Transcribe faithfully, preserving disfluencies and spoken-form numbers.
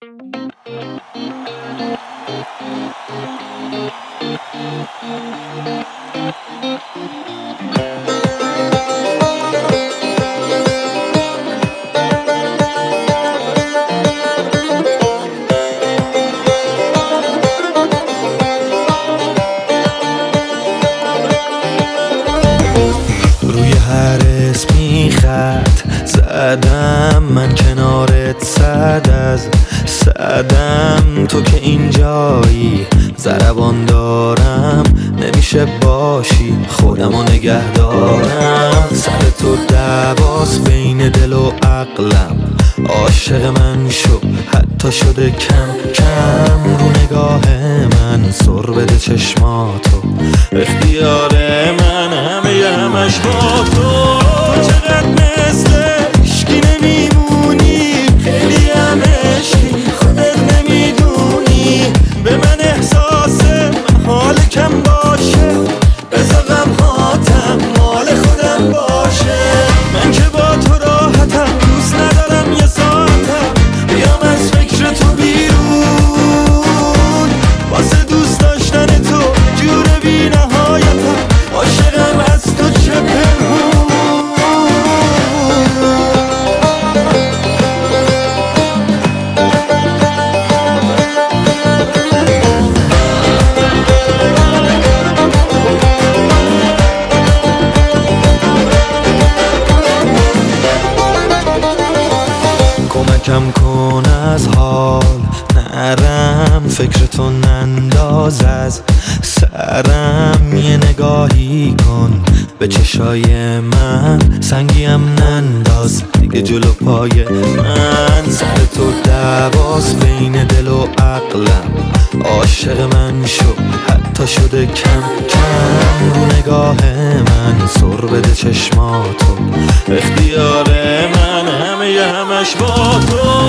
روی هر اسمی خط زدم، من کنارت صد از صدم. تو که اینجایی ضربان دارم، نمیشه باشی خودمو نگه دارم. سر تو دعواست بین دل و عقلم، عاشق من شو حتی شده کم کم. رو نگاه من سر بده چشماتو، اختیار من همه همش با تو. چقدر مثل عشقی نمیمونی، خیلی هم عشقی خودت نمیدونی. به من احساس محال کم باشه، بذار غمهاتم مال خودم باشه. من که با تو راحتم، دوست ندارم یه ساعتم بیام از فکر تو بیرون. واسه دوست داشتن تو جور بی نهایتم، عاشقم از تو چه پنهون. کمکم کن از حال نرم، فکر تو ننداز از سرم. یه نگاهی کن به چشای من، سنگیم ننداز دیگه جلو پای من. سر تو دعواست بین دل و عقلم، عاشق من شو حتی شده کم کم. رو نگاه من سر بده چشماتو، اختیار من همه همش با تو.